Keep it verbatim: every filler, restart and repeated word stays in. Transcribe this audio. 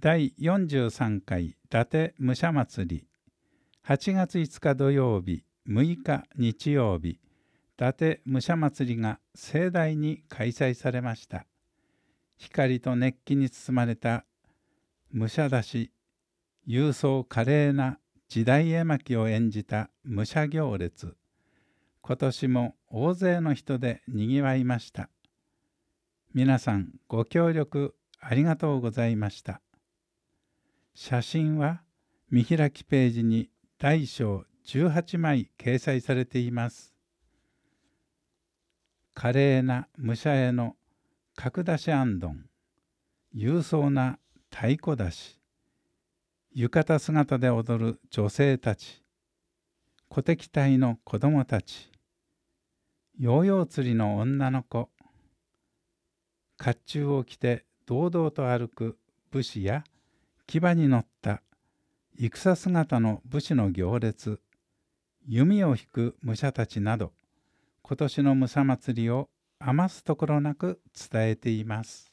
だいよんじゅうさんかい伊達武者祭り、はちがついつか土曜日、むいか日曜日、伊達武者祭りが盛大に開催されました。光と熱気に包まれた武者出し、勇壮華麗な時代絵巻を演じた武者行列。今年も大勢の人でにぎわいました。皆さんご協力ありがとうございました。写真は見開きページに大小じゅうはちまい掲載されています。華麗な武者絵の角出し行灯、勇壮な太鼓出し、浴衣姿で踊る女性たち、鼓笛隊の子供たち、ヨーヨー釣りの女の子、甲冑を着て堂々と歩く武士や騎馬に乗った戦姿の武士の行列、弓を引く武者たちなど、今年の武者祭りを余すところなく伝えています。